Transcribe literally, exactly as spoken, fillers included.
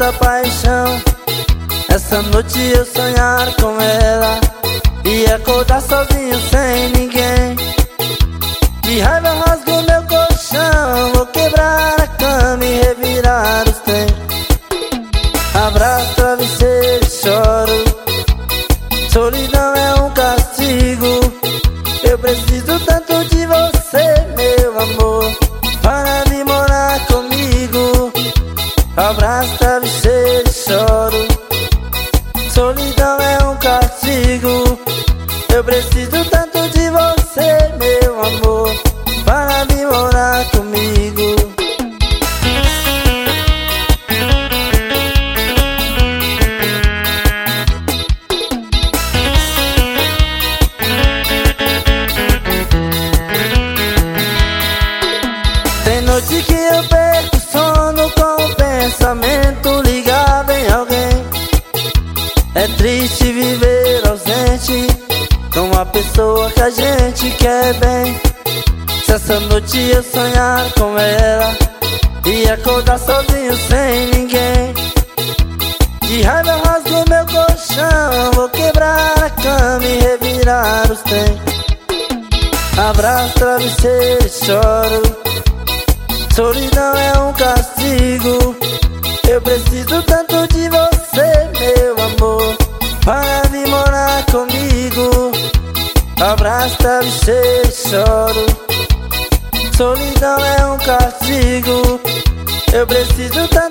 da paixão. Essa noite eu sonhar com ela e acordar sozinho sem ninguém. De raiva eu rasgo meu colchão, vou quebrar a cama e revirar os trem. Abraço, travesseiro e choro. Solidão é um castigo. Eu preciso tanto de você, meu amor, para vir morar comigo. Abraço, travesseiro e choro. Solidão é um castigo. Eu preciso tanto de você, meu amor, para vir morar comigo. Tem noite que eu perco o sono com o pensamento ligado em alguém. É triste viver ausente de uma pessoa que a gente quer bem. Se essa noite eu sonhar com ela e acordar sozinho sem ninguém. De raiva eu rasgo meu colchão, vou quebrar a cama e revirar os trem. Abraço, travesseiro e choro. Solidão é um castigo. Eu preciso tanto de você, meu amor, para vir morar comigo. Abraço, travesseiro e choro. Solidão é um castigo. Eu preciso tanto